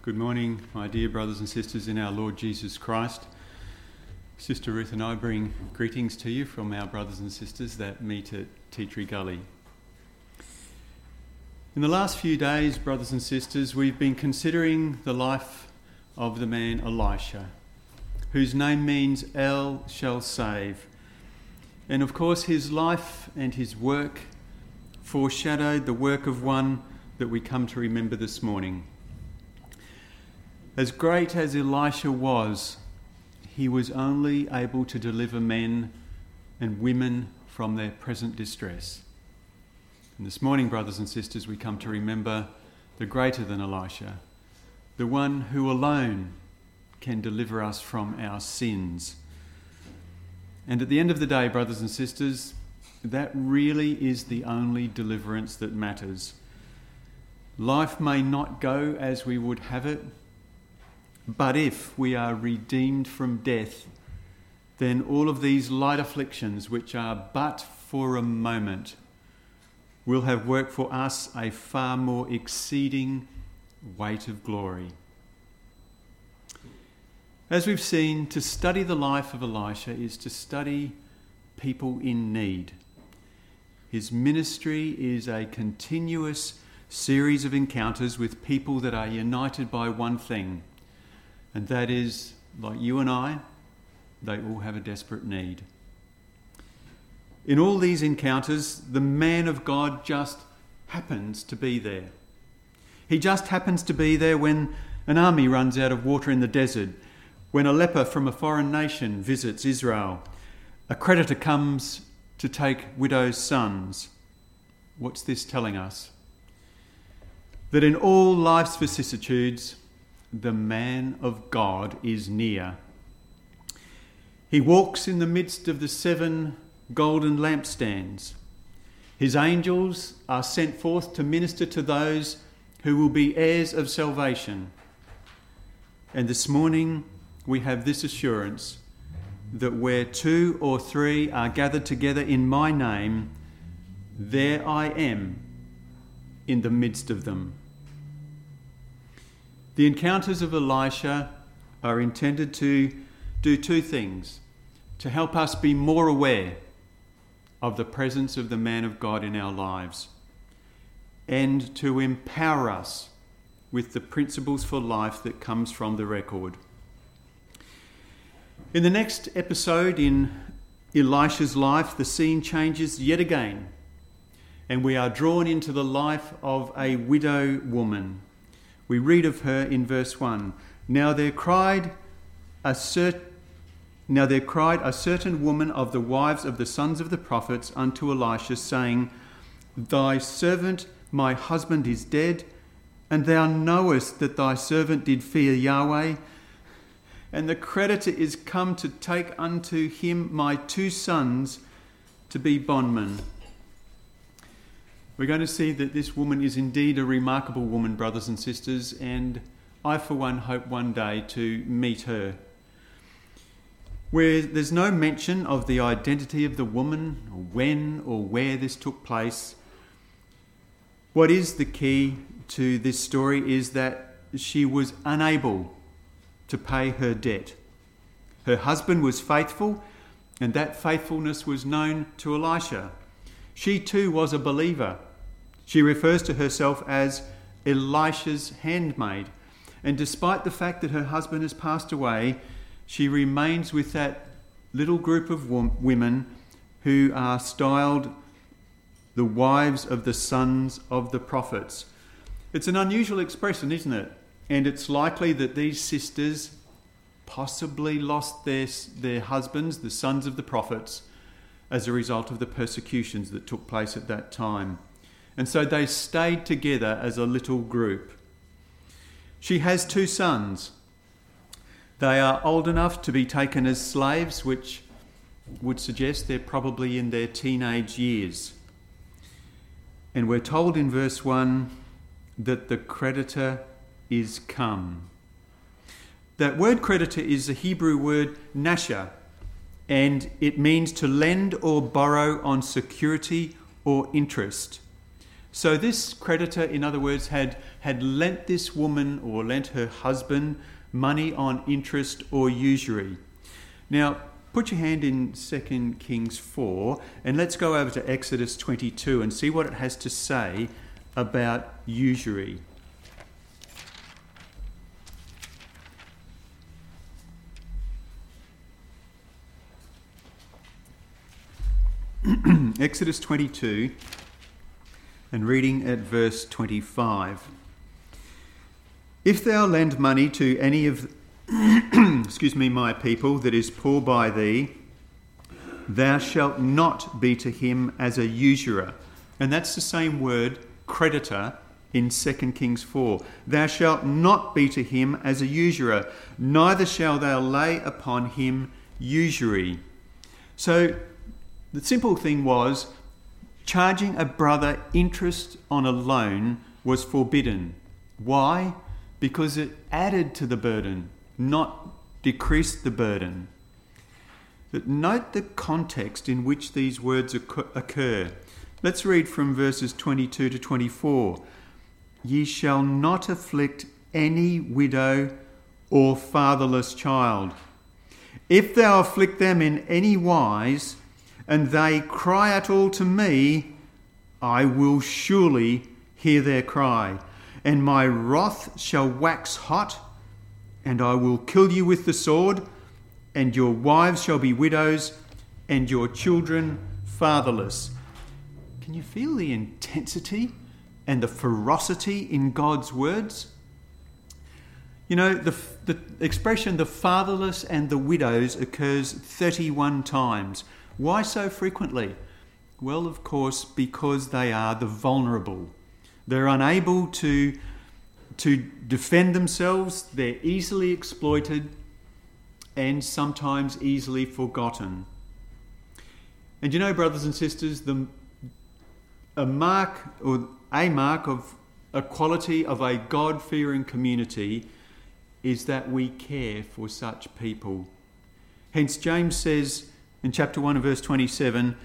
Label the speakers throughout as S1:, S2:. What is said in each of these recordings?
S1: Good morning, my dear brothers and sisters in our Lord Jesus Christ. Sister Ruth and I bring greetings to you from our brothers and sisters that meet at Tea Tree Gully. In the last few days, brothers and sisters, we've been considering the life of the man Elisha, whose name means El shall save. And of course, his life and his work foreshadowed the work of one that we come to remember this morning. As great as Elisha was, he was only able to deliver men and women from their present distress. And this morning, brothers and sisters, we come to remember the greater than Elisha, the one who alone can deliver us from our sins. And at the end of the day, brothers and sisters, that really is the only deliverance that matters. Life may not go as we would have it, but if we are redeemed from death, then all of these light afflictions, which are but for a moment, will have worked for us a far more exceeding weight of glory. As we've seen, to study the life of Elisha is to study people in need. His ministry is a continuous series of encounters with people that are united by one thing, and that is, like you and I, they all have a desperate need. In all these encounters, the man of God just happens to be there. He just happens to be there when an army runs out of water in the desert, when a leper from a foreign nation visits Israel, a creditor comes to take widows' sons. What's this telling us? That in all life's vicissitudes, the man of God is near. He walks in the midst of the 7 golden lampstands. His angels are sent forth to minister to those who will be heirs of salvation. And this morning we have this assurance that where 2 or 3 are gathered together in my name, there I am in the midst of them. The encounters of Elisha are intended to do 2 things: to help us be more aware of the presence of the man of God in our lives, and to empower us with the principles for life that comes from the record. In the next episode in Elisha's life, the scene changes yet again, and we are drawn into the life of a widow woman. We read of her in verse 1. Now there cried a certain woman of the wives of the sons of the prophets unto Elisha, saying, Thy servant my husband is dead, and thou knowest that thy servant did fear Yahweh, and the creditor is come to take unto him my 2 sons to be bondmen. We're going to see that this woman is indeed a remarkable woman, brothers and sisters, and I for one hope one day to meet her. Where there's no mention of the identity of the woman, or when or where this took place, what is the key to this story is that she was unable to pay her debt. Her husband was faithful, and that faithfulness was known to Elisha. She too was a believer. She refers to herself as Elisha's handmaid. And despite the fact that her husband has passed away, she remains with that little group of women who are styled the wives of the sons of the prophets. It's an unusual expression, isn't it? And it's likely that these sisters possibly lost their husbands, the sons of the prophets, as a result of the persecutions that took place at that time. And so they stayed together as a little group. She has 2 sons. They are old enough to be taken as slaves, which would suggest they're probably in their teenage years. And we're told in verse 1 that the creditor is come. That word creditor is the Hebrew word nasha, and it means to lend or borrow on security or interest. So this creditor, in other words, had lent this woman or lent her husband money on interest or usury. Now, put your hand in 2 Kings 4 and let's go over to Exodus 22 and see what it has to say about usury. Exodus 22 and reading at verse 25. If thou lend money to any of my people that is poor by thee, thou shalt not be to him as a usurer. And that's the same word, creditor, in 2 Kings 4. Thou shalt not be to him as a usurer, neither shalt thou lay upon him usury. So the simple thing was, charging a brother interest on a loan was forbidden. Why? Because it added to the burden, not decreased the burden. But note the context in which these words occur. Let's read from verses 22 to 24. Ye shall not afflict any widow or fatherless child. If thou afflict them in any wise, and they cry at all to me, I will surely hear their cry, and my wrath shall wax hot, and I will kill you with the sword, and your wives shall be widows, and your children fatherless. Can you feel the intensity and the ferocity in God's words? You know, the expression the fatherless and the widows occurs 31 times. Why so frequently? Well, of course, because they are the vulnerable. They're unable to defend themselves. They're easily exploited and sometimes easily forgotten. And you know, brothers and sisters, a mark of a quality of a God-fearing community is that we care for such people. Hence, James says in chapter 1 and verse 27,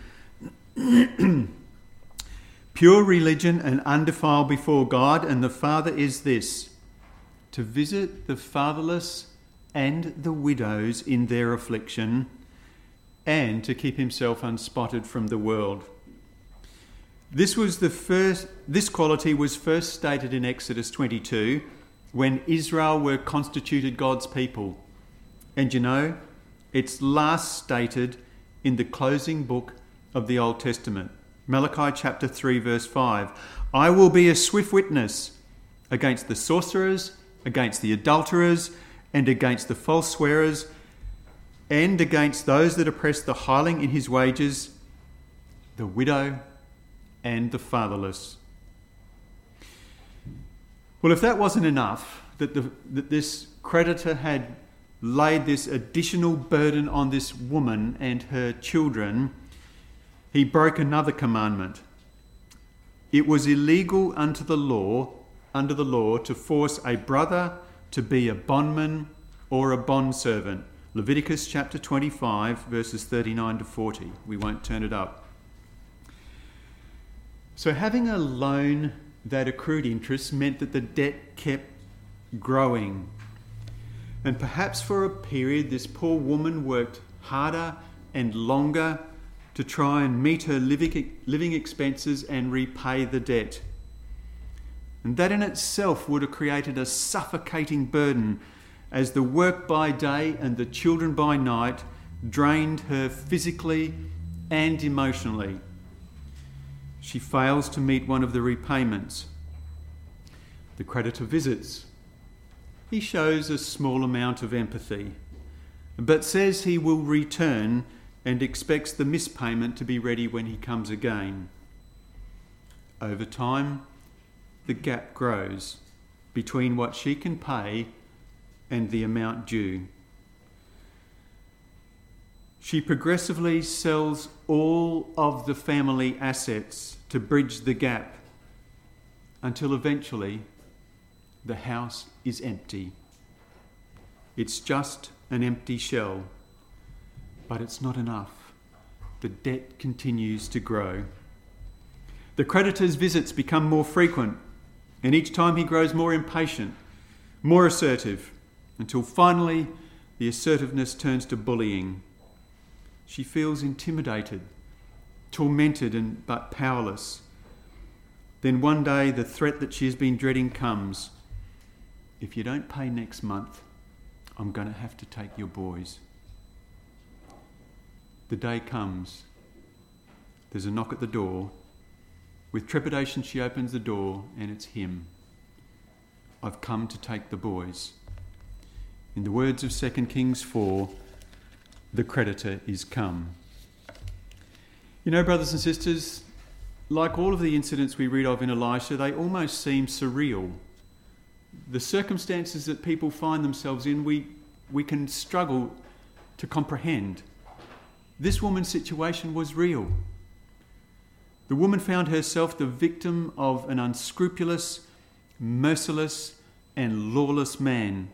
S1: pure religion and undefiled before God and the Father is this, to visit the fatherless and the widows in their affliction, and to keep himself unspotted from the world. This quality was first stated in Exodus 22 when Israel were constituted God's people. And you know, it's last stated in the closing book of the Old Testament. Malachi chapter 3 verse 5. I will be a swift witness against the sorcerers, against the adulterers, and against the false swearers, and against those that oppress the hireling in his wages, the widow and the fatherless. Well, if that wasn't enough, that this creditor had laid this additional burden on this woman and her children, he broke another commandment. It was illegal under the law to force a brother to be a bondman or a bondservant. Leviticus chapter 25 verses 39 to 40. We won't turn it up. So having a loan that accrued interest meant that the debt kept growing. And perhaps for a period this poor woman worked harder and longer to try and meet her living expenses and repay the debt. And that in itself would have created a suffocating burden as the work by day and the children by night drained her physically and emotionally. She fails to meet one of the repayments. The creditor visits. He shows a small amount of empathy, but says he will return and expects the missed payment to be ready when he comes again. Over time, the gap grows between what she can pay and the amount due. She progressively sells all of the family assets to bridge the gap until eventually the house is empty. It's just an empty shell, but it's not enough. The debt continues to grow. The creditor's visits become more frequent, and each time he grows more impatient, more assertive, until finally the assertiveness turns to bullying. She feels intimidated, tormented but powerless. Then one day the threat that she has been dreading comes. If you don't pay next month, I'm going to have to take your boys. The day comes. There's a knock at the door. With trepidation she opens the door, and it's him. I've come to take the boys. In the words of 2 Kings 4, the creditor is come. You know, brothers and sisters, like all of the incidents we read of in Elisha, they almost seem surreal. The circumstances that people find themselves in, we can struggle to comprehend. This woman's situation was real. The woman found herself the victim of an unscrupulous, merciless, and lawless man.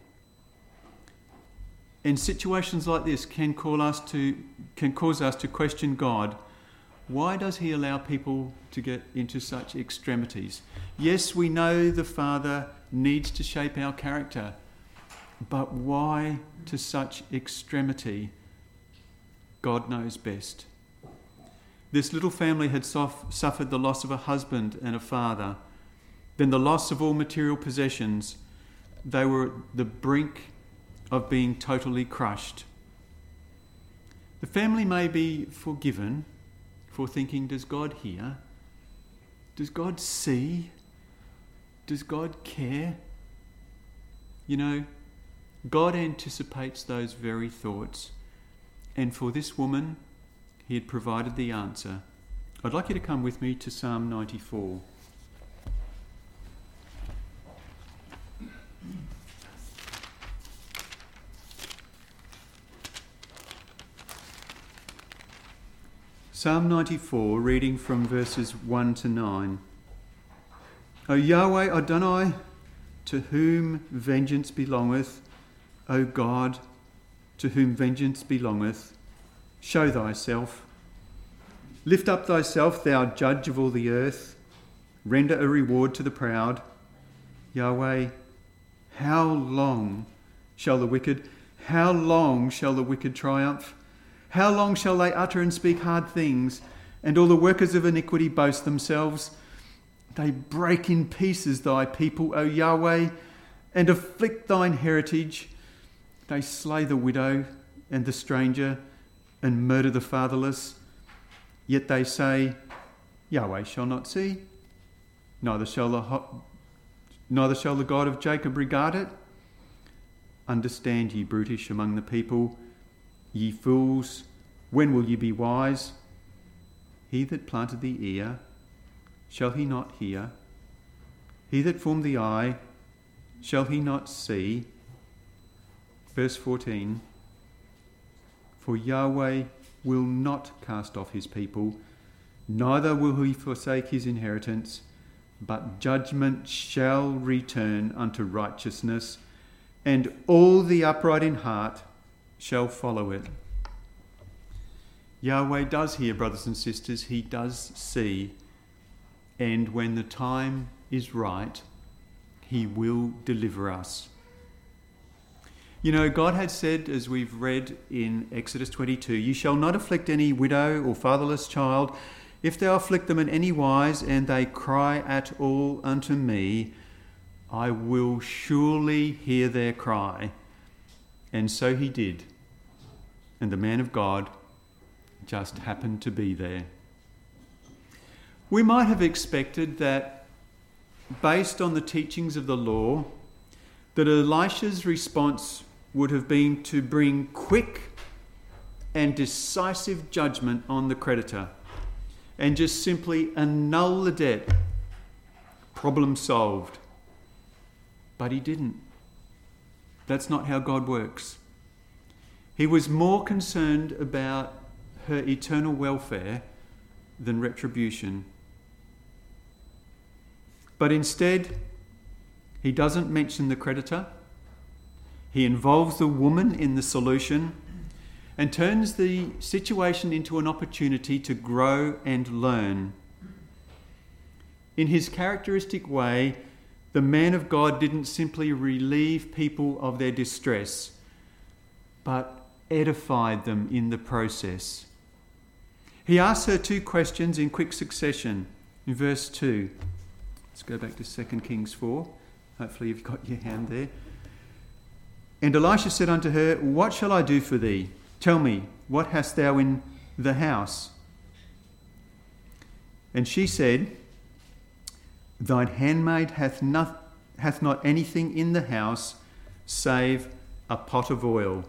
S1: And situations like this can cause us to question God. Why does he allow people to get into such extremities? Yes, we know the Father needs to shape our character, but why to such extremity? God knows best. This little family had suffered the loss of a husband and a father, then the loss of all material possessions. They were at the brink of being totally crushed. The family may be forgiven for thinking, does God hear? Does God see? Does God care? You know, God anticipates those very thoughts. And for this woman, he had provided the answer. I'd like you to come with me to Psalm 94. Psalm 94, reading from verses 1 to 9. O Yahweh Adonai, to whom vengeance belongeth, O God, to whom vengeance belongeth, show thyself. Lift up thyself, thou judge of all the earth. Render a reward to the proud. Yahweh, how long shall the wicked triumph? How long shall they utter and speak hard things, and all the workers of iniquity boast themselves? They break in pieces thy people, O Yahweh, and afflict thine heritage. They slay the widow and the stranger, and murder the fatherless. Yet they say, Yahweh shall not see, neither shall the God of Jacob regard it. Understand, ye brutish among the people, ye fools, when will ye be wise? He that planted the ear, shall he not hear? He that formed the eye, shall he not see? Verse 14, for Yahweh will not cast off his people, neither will he forsake his inheritance, but judgment shall return unto righteousness, and all the upright in heart shall follow it. Yahweh does hear, brothers and sisters. He does see. And when the time is right, he will deliver us. You know, God had said, as we've read in Exodus 22, you shall not afflict any widow or fatherless child. If thou afflict them in any wise, and they cry at all unto me, I will surely hear their cry. And so he did. And the man of God just happened to be there. We might have expected that, based on the teachings of the law, that Elisha's response would have been to bring quick and decisive judgment on the creditor and just simply annul the debt. Problem solved. But he didn't. That's not how God works. He was more concerned about her eternal welfare than retribution. But instead, he doesn't mention the creditor. He involves the woman in the solution and turns the situation into an opportunity to grow and learn. In his characteristic way, the man of God didn't simply relieve people of their distress, but edified them in the process. He asked her 2 questions in quick succession. In verse 2, let's go back to 2 Kings 4. Hopefully you've got your hand there. And Elisha said unto her, What shall I do for thee? Tell me, what hast thou in the house? And she said, Thine handmaid hath not anything in the house save a pot of oil.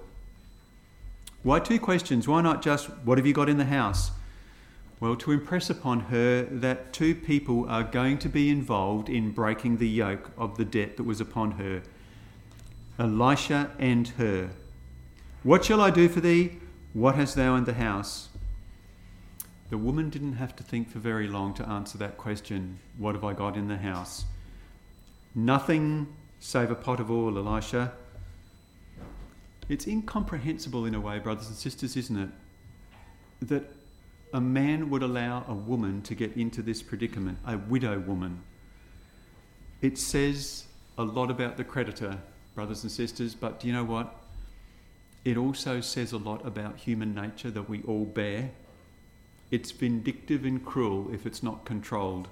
S1: Why 2 questions? Why not just, what have you got in the house? Well, to impress upon her that 2 people are going to be involved in breaking the yoke of the debt that was upon her. Elisha and her. What shall I do for thee? What hast thou in the house? The woman didn't have to think for very long to answer that question. What have I got in the house? Nothing save a pot of oil, Elisha. It's incomprehensible in a way, brothers and sisters, isn't it? That a man would allow a woman to get into this predicament, a widow woman. It says a lot about the creditor, brothers and sisters, but do you know what? It also says a lot about human nature that we all bear. It's vindictive and cruel if it's not controlled.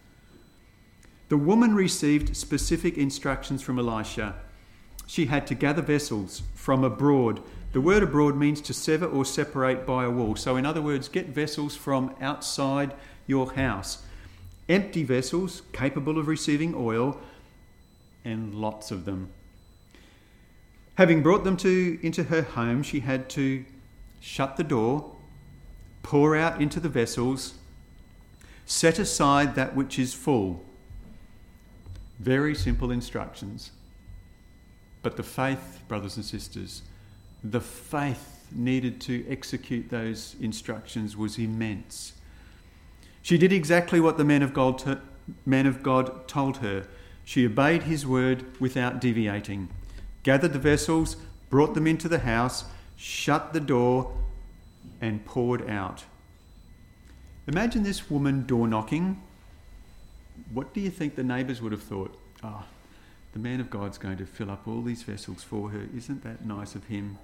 S1: The woman received specific instructions from Elisha. She had to gather vessels from abroad. The word abroad means to sever or separate by a wall. So in other words, get vessels from outside your house. Empty vessels capable of receiving oil, and lots of them. Having brought them into her home, she had to shut the door, pour out into the vessels, set aside that which is full. Very simple instructions. But the faith, brothers and sisters, the faith needed to execute those instructions was immense. She did exactly what the man of God told her. She obeyed his word without deviating. Gathered the vessels, brought them into the house, shut the door, and poured out. Imagine this woman door knocking. What do you think the neighbours would have thought? The man of God's going to fill up all these vessels for her. Isn't that nice of him?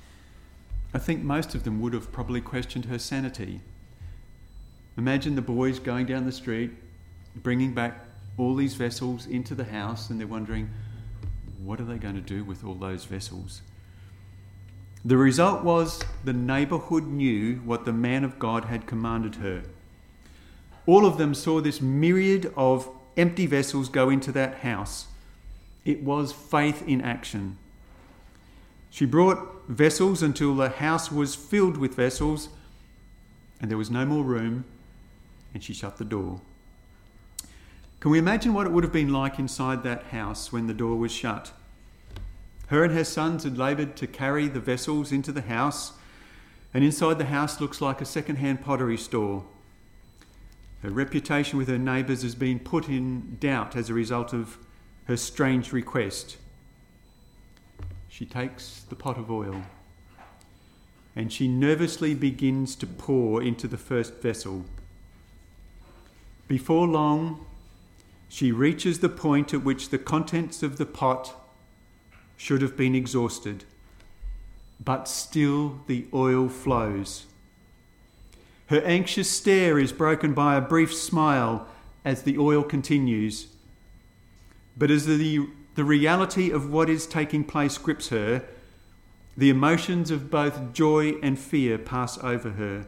S1: I think most of them would have probably questioned her sanity. Imagine the boys going down the street, bringing back all these vessels into the house, and they're wondering, what are they going to do with all those vessels? The result was the neighbourhood knew what the man of God had commanded her. All of them saw this myriad of empty vessels go into that house. It was faith in action. She brought vessels until the house was filled with vessels and there was no more room, and she shut the door. Can we imagine what it would have been like inside that house when the door was shut? Her and her sons had laboured to carry the vessels into the house, and inside the house looks like a second-hand pottery store. Her reputation with her neighbours has been put in doubt as a result of her strange request. She takes the pot of oil and she nervously begins to pour into the first vessel. Before long, she reaches the point at which the contents of the pot should have been exhausted, but still the oil flows. Her anxious stare is broken by a brief smile as the oil continues. But as the reality of what is taking place grips her, the emotions of both joy and fear pass over her.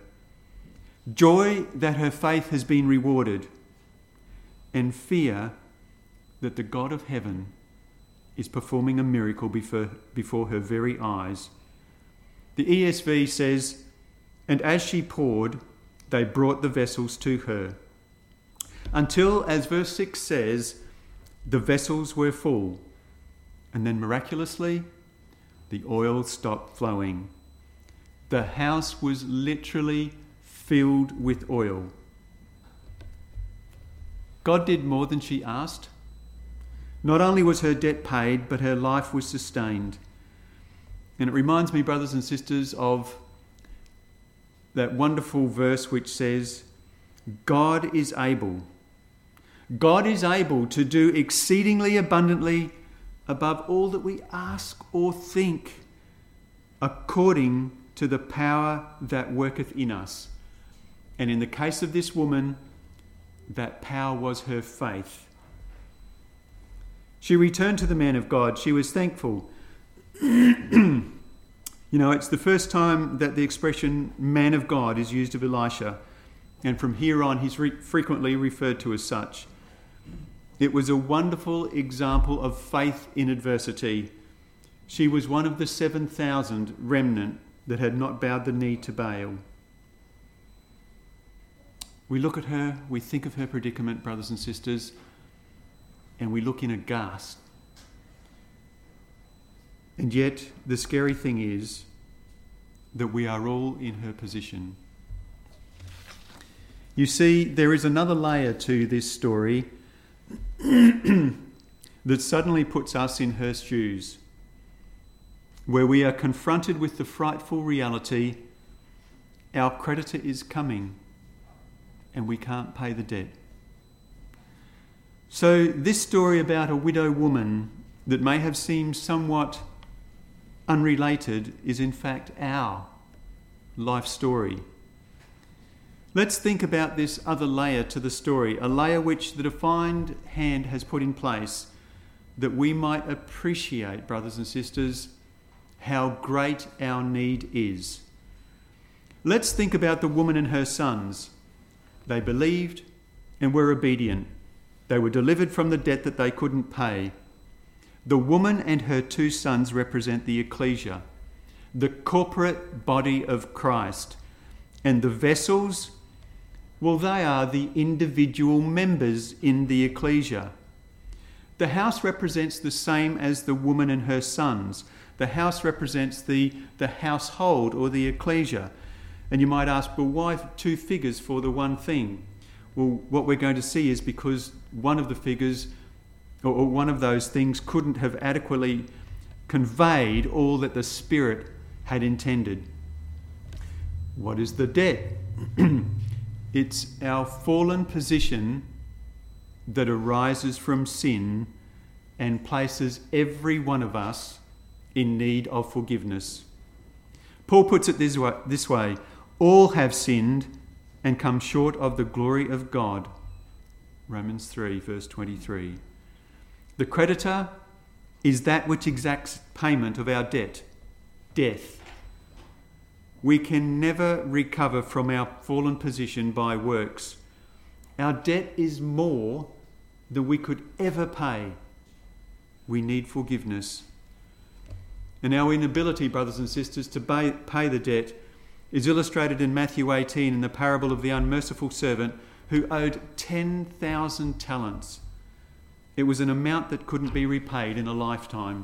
S1: Joy that her faith has been rewarded, and fear that the God of heaven is performing a miracle before her very eyes. The ESV says, "And as she poured, they brought the vessels to her, until, as verse 6 says, the vessels were full, and then miraculously, the oil stopped flowing. The house was literally filled with oil." God did more than she asked. Not only was her debt paid, but her life was sustained. And it reminds me, brothers and sisters, of that wonderful verse which says, God is able. God is able to do exceedingly abundantly above all that we ask or think, according to the power that worketh in us. And in the case of this woman, that power was her faith. She returned to the man of God. She was thankful. It's the first time that the expression man of God is used of Elisha. And from here on, he's frequently referred to as such. It was a wonderful example of faith in adversity. She was one of the 7,000 remnant that had not bowed the knee to Baal. We look at her, we think of her predicament, brothers and sisters, and we look in aghast. And yet, the scary thing is that we are all in her position. You see, there is another layer to this story that suddenly puts us in her shoes, where we are confronted with the frightful reality our creditor is coming and we can't pay the debt. So this story about a widow woman that may have seemed somewhat unrelated is in fact our life story. Let's think about this other layer to the story, a layer which the defined hand has put in place that we might appreciate, brothers and sisters, how great our need is. Let's think about the woman and her sons. They believed and were obedient. They were delivered from the debt that they couldn't pay. The woman and her two sons represent the ecclesia, the corporate body of Christ. And the vessels, well, they are the individual members in the ecclesia. The house represents the same as the woman and her sons. The house represents the household or the ecclesia. And you might ask, well, why two figures for the one thing? Well, what we're going to see is because one of the figures or one of those things couldn't have adequately conveyed all that the Spirit had intended. What is the debt? It's our fallen position that arises from sin and places every one of us in need of forgiveness. Paul puts it this way, all have sinned and come short of the glory of God. Romans 3, verse 23. The creditor is that which exacts payment of our debt, death. We can never recover from our fallen position by works. Our debt is more than we could ever pay. We need forgiveness. And our inability, brothers and sisters, to pay the debt is illustrated in Matthew 18 in the parable of the unmerciful servant who owed 10,000 talents. It was an amount that couldn't be repaid in a lifetime.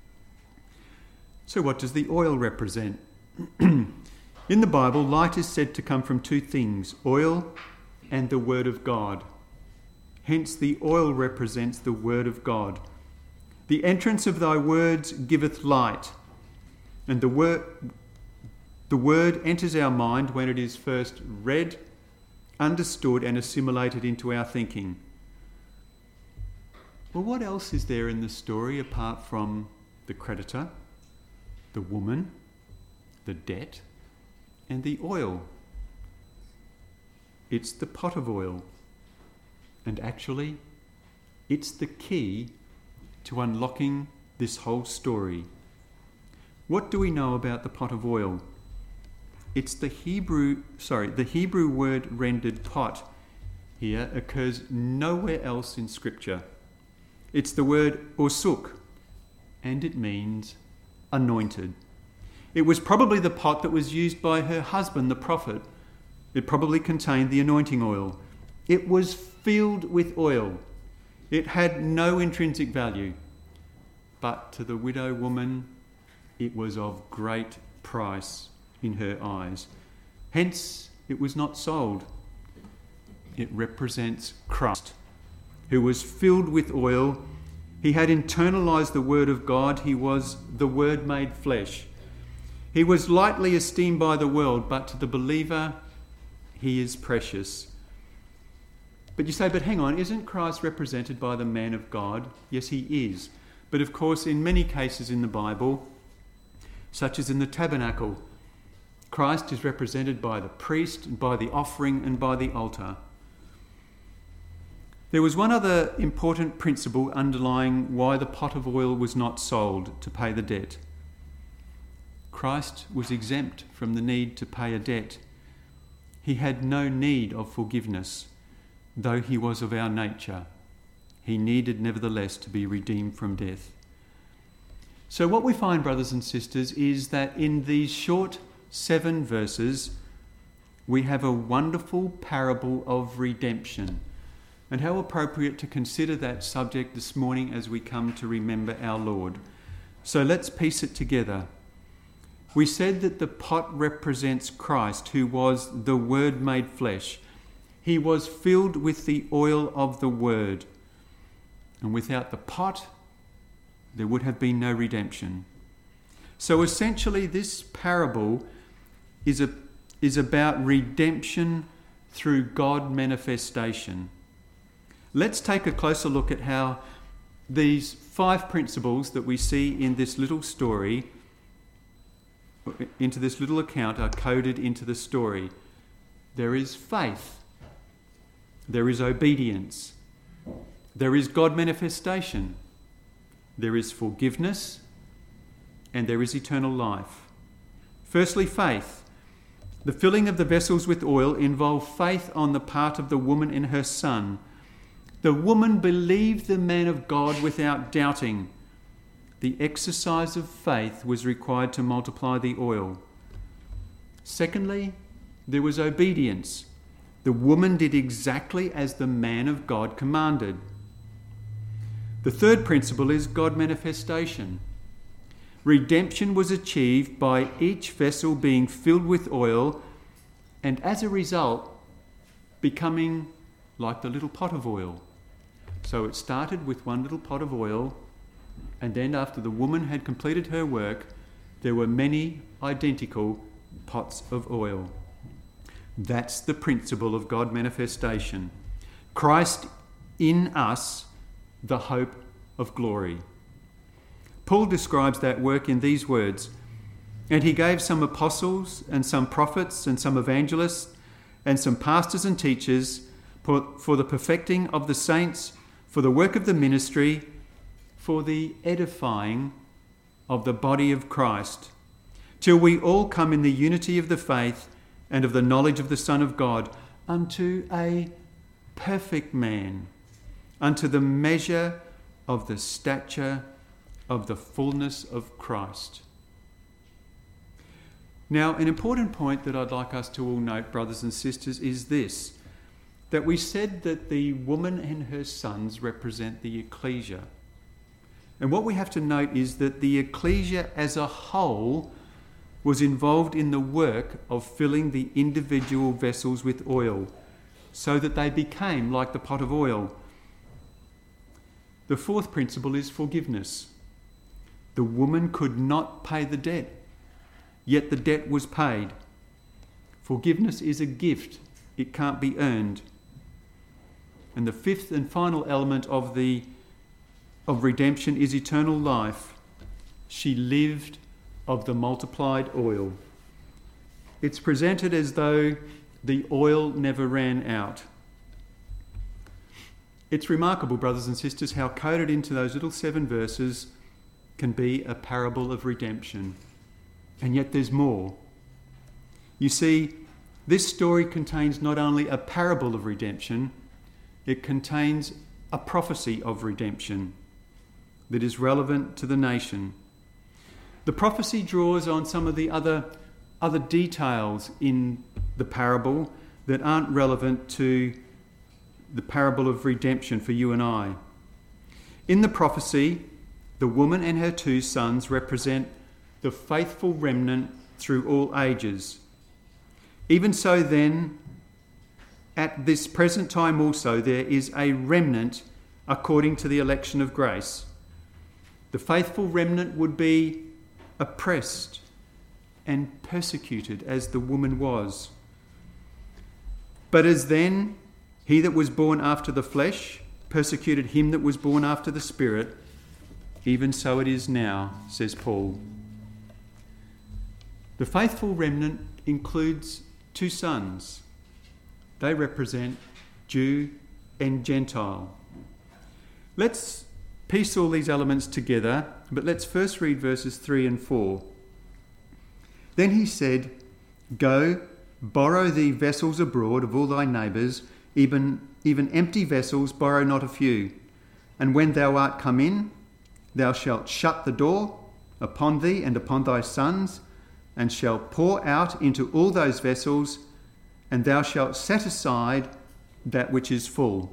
S1: So what does the oil represent? In the Bible, light is said to come from two things, oil and the Word of God. Hence the oil represents the Word of God. The entrance of thy words giveth light, and the word enters our mind when it is first read, understood and assimilated into our thinking. Well, what else is there in the story apart from the creditor, the woman, the debt, and the oil? It's the pot of oil. And actually, it's the key to unlocking this whole story. What do we know about the pot of oil? It's the Hebrew word rendered pot here occurs nowhere else in Scripture. It's the word osuk, and it means anointed. It was probably the pot that was used by her husband, the prophet. It probably contained the anointing oil. It was filled with oil. It had no intrinsic value. But to the widow woman, it was of great price in her eyes. Hence, it was not sold. It represents Christ, who was filled with oil. He had internalized the Word of God. He was the Word made flesh. He was lightly esteemed by the world, but to the believer, he is precious. But you say, but hang on, isn't Christ represented by the man of God? Yes, he is. But of course, in many cases in the Bible, such as in the tabernacle, Christ is represented by the priest, by the offering, and by the altar. There was one other important principle underlying why the pot of oil was not sold to pay the debt. Christ was exempt from the need to pay a debt. He had no need of forgiveness, though he was of our nature. He needed nevertheless to be redeemed from death. So what we find, brothers and sisters, is that in these short 7 verses, we have a wonderful parable of redemption. And how appropriate to consider that subject this morning as we come to remember our Lord. So let's piece it together. We said that the pot represents Christ, who was the Word made flesh. He was filled with the oil of the Word. And without the pot, there would have been no redemption. So essentially, this parable is about redemption through God manifestation. Let's take a closer look at how these 5 principles that we see in this little story, into this little account, are coded into the story. There is faith. There is obedience. There is God manifestation. There is forgiveness. And there is eternal life. Firstly, faith. The filling of the vessels with oil involved faith on the part of the woman and her son. The woman believed the man of God without doubting. The exercise of faith was required to multiply the oil. Secondly, there was obedience. The woman did exactly as the man of God commanded. The third principle is God manifestation. Redemption was achieved by each vessel being filled with oil and as a result becoming like the little pot of oil. So it started with one little pot of oil, and then after the woman had completed her work, there were many identical pots of oil. That's the principle of God manifestation. Christ in us, the hope of glory. Paul describes that work in these words, and he gave some apostles and some prophets and some evangelists and some pastors and teachers for the perfecting of the saints, for the work of the ministry, for the edifying of the body of Christ, till we all come in the unity of the faith and of the knowledge of the Son of God, unto a perfect man, unto the measure of the stature of the fullness of Christ. Now, an important point that I'd like us to all note, brothers and sisters, is this, that we said that the woman and her sons represent the ecclesia. And what we have to note is that the ecclesia as a whole was involved in the work of filling the individual vessels with oil, so that they became like the pot of oil. The fourth principle is forgiveness. The woman could not pay the debt, yet the debt was paid. Forgiveness is a gift. It can't be earned. And the fifth and final element of redemption is eternal life. She lived of the multiplied oil. It's presented as though the oil never ran out. It's remarkable, brothers and sisters, how coded into those little 7 verses can be a parable of redemption. And yet there's more. You see, this story contains not only a parable of redemption, it contains a prophecy of redemption that is relevant to the nation. The prophecy draws on some of the other details in the parable that aren't relevant to the parable of redemption for you and I. In the prophecy, the woman and her 2 sons represent the faithful remnant through all ages. Even so then, at this present time also, there is a remnant according to the election of grace. The faithful remnant would be oppressed and persecuted as the woman was. But as then, He that was born after the flesh persecuted him that was born after the Spirit. Even so it is now, says Paul. The faithful remnant includes two sons. They represent Jew and Gentile. Let's piece all these elements together, but let's first read verses 3 and 4. Then he said, Go, borrow thee vessels abroad of all thy neighbours, even empty vessels, borrow not a few. And when thou art come in, thou shalt shut the door upon thee and upon thy sons, and shalt pour out into all those vessels, and thou shalt set aside that which is full.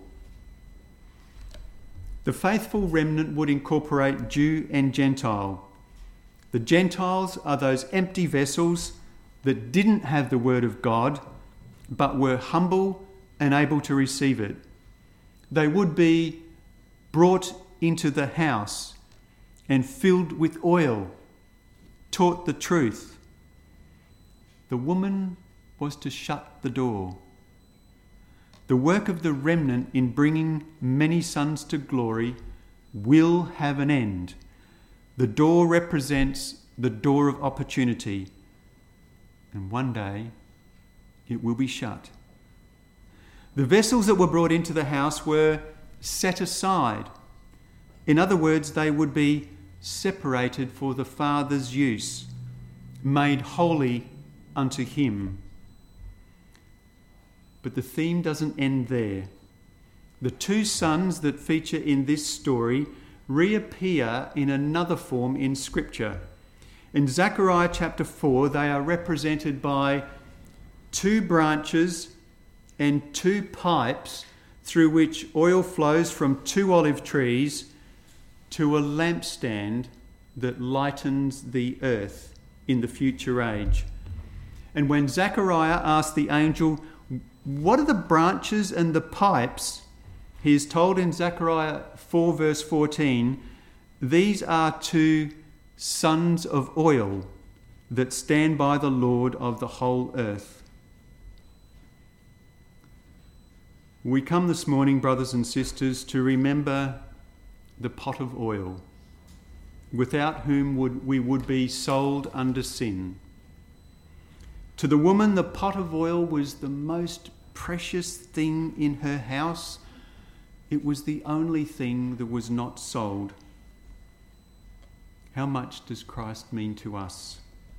S1: The faithful remnant would incorporate Jew and Gentile. The Gentiles are those empty vessels that didn't have the word of God, but were humble and able to receive it. They would be brought into the house and filled with oil, taught the truth. The woman was to shut the door. The work of the remnant in bringing many sons to glory will have an end. The door represents the door of opportunity, and one day it will be shut. The vessels that were brought into the house were set aside. In other words, they would be separated for the Father's use, made holy unto him. But the theme doesn't end there. The two sons that feature in this story reappear in another form in Scripture. In Zechariah chapter 4, they are represented by two branches and two pipes through which oil flows from two olive trees to a lampstand that lightens the earth in the future age. And when Zechariah asked the angel, what are the branches and the pipes? He is told in Zechariah 4 verse 14, these are two sons of oil that stand by the Lord of the whole earth. We come this morning, brothers and sisters, to remember the pot of oil, without whom we would be sold under sin. To the woman, the pot of oil was the most precious thing in her house. It was the only thing that was not sold. How much does Christ mean to us?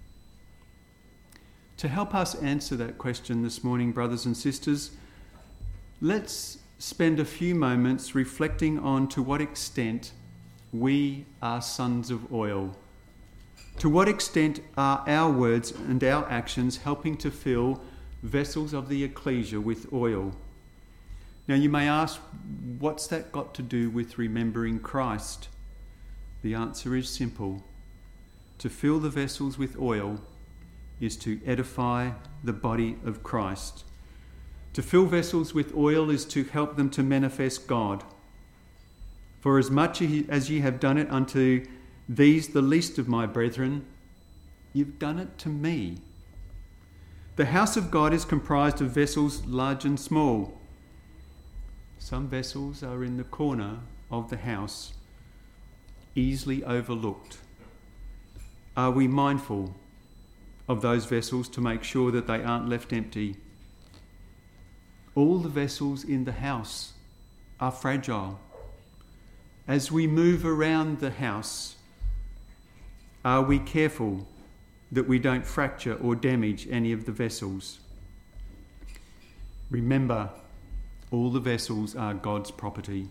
S1: To help us answer that question this morning, brothers and sisters, let's spend a few moments reflecting on to what extent we are sons of oil. To what extent are our words and our actions helping to fill vessels of the ecclesia with oil? Now you may ask, what's that got to do with remembering Christ? The answer is simple. To fill the vessels with oil is to edify the body of Christ. To fill vessels with oil is to help them to manifest God. For as much as ye have done it unto these, the least of my brethren, you've done it to me. The house of God is comprised of vessels large and small. Some vessels are in the corner of the house, easily overlooked. Are we mindful of those vessels to make sure that they aren't left empty? All the vessels in the house are fragile. As we move around the house, are we careful that we don't fracture or damage any of the vessels? Remember, all the vessels are God's property.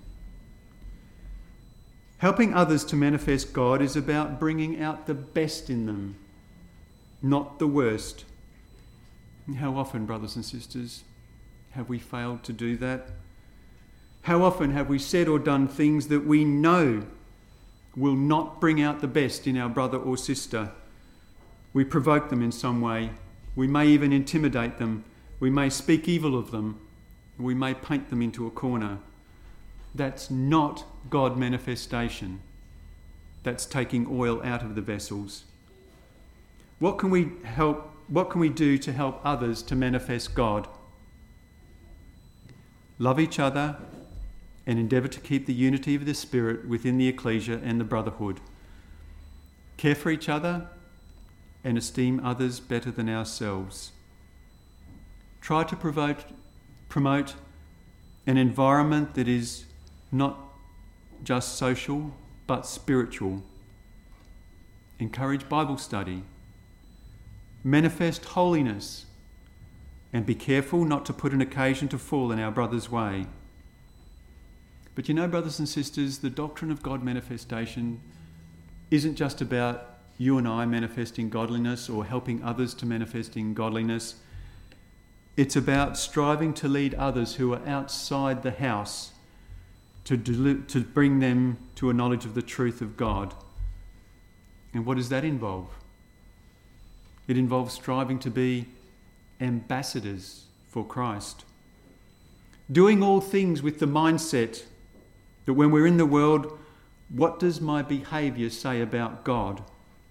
S1: Helping others to manifest God is about bringing out the best in them, not the worst. How often, brothers and sisters, have we failed to do that? How often have we said or done things that we know will not bring out the best in our brother or sister? We provoke them in some way. We may even intimidate them. We may speak evil of them. We may paint them into a corner. That's not God manifestation. That's taking oil out of the vessels. What can we do to help others to manifest God? love each other, and endeavour to keep the unity of the Spirit within the ecclesia and the brotherhood. Care for each other and esteem others better than ourselves. Try to promote an environment that is not just social but spiritual. Encourage Bible study. Manifest holiness, and be careful not to put an occasion to fall in our brother's way. But you know, brothers and sisters, the doctrine of God manifestation isn't just about you and I manifesting godliness or helping others to manifest in godliness. It's about striving to lead others who are outside the house to bring them to a knowledge of the truth of God. And what does that involve? It involves striving to be ambassadors for Christ. Doing all things with the mindset that when we're in the world, what does my behaviour say about God?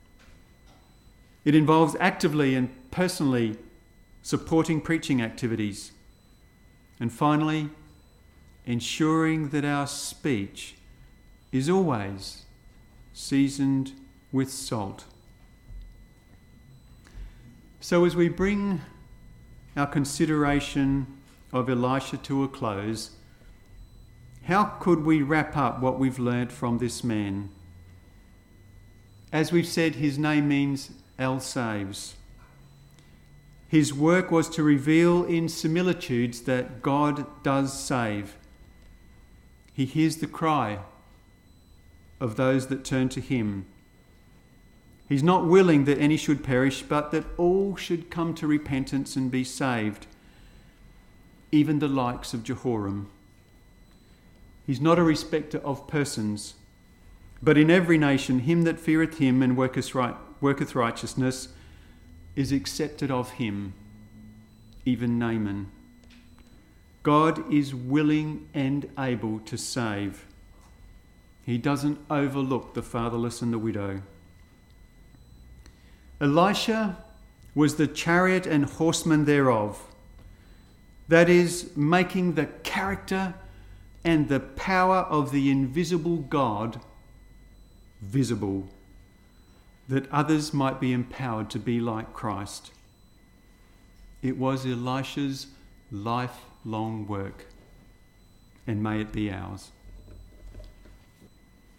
S1: It involves actively and personally supporting preaching activities. And finally, ensuring that our speech is always seasoned with salt. So as we bring our consideration of Elisha to a close, how could we wrap up what we've learnt from this man? As we've said, his name means El saves. His work was to reveal in similitudes that God does save. He hears the cry of those that turn to him. He's not willing that any should perish, but that all should come to repentance and be saved, even the likes of Jehoram. He's not a respecter of persons, but in every nation him that feareth him and worketh righteousness is accepted of him, even Naaman. God is willing and able to save. He doesn't overlook the fatherless and the widow. Elisha was the chariot and horseman thereof, that is, making the character and the power of the invisible God visible, that others might be empowered to be like Christ. It was Elisha's lifelong work, and may it be ours.